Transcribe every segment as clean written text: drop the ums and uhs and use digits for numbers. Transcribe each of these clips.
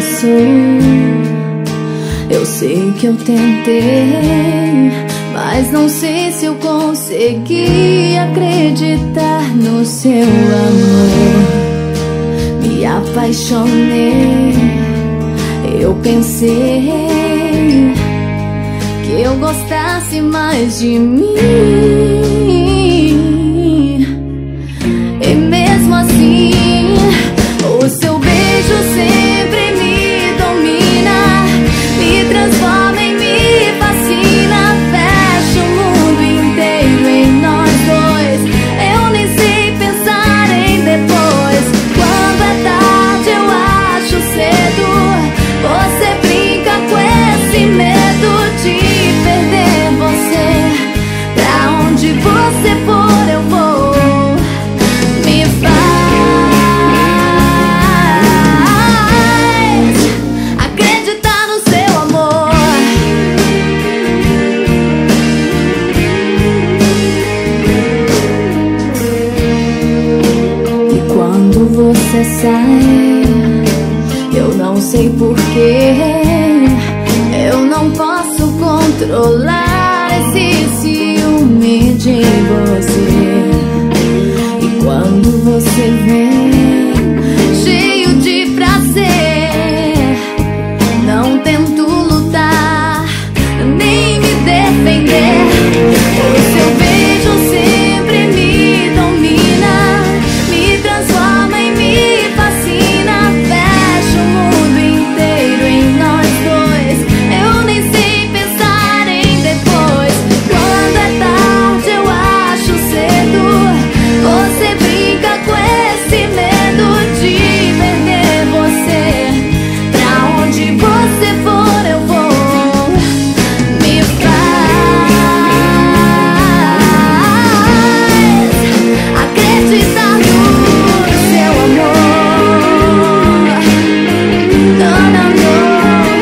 passou. Eu sei que eu tentei, mas não sei se eu consegui acreditar no seu amor. Me apaixonei, eu pensei que eu gostasse mais de mim. E mesmo assim, o seu beijo sempre me domina, me transforma e me fascina. Fecha o mundo inteiro em nós dois. Eu nem sei pensar em depois. Quando é tarde eu acho cedo. Você brinca com esse medo de perder você. Pra onde você for eu vou. Me faz acreditar no seu amor. E quando você sai, eu não sei porquê, eu não posso controlar esse ciúme de você. E quando você vem, cheio de prazer, não tento lutar, nem me defender. O seu beijo sempre me domina, me transforma e me fascina. Fecha o mundo inteiro em nós dois. Eu nem sei pensar em depois. Quando é tarde eu acho cedo. Você brinca com esse medo de perder você. Pra onde você for eu vou. Me faz acreditar no seu amor. Não, não, não.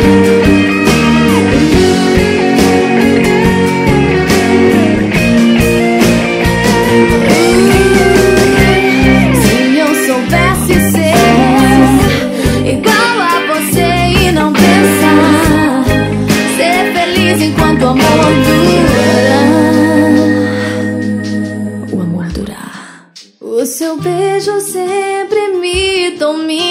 Se eu soubesse ser igual a você e não pensar, ser feliz enquanto o amor durar, o amor durar. O seu beijo sempre me domina.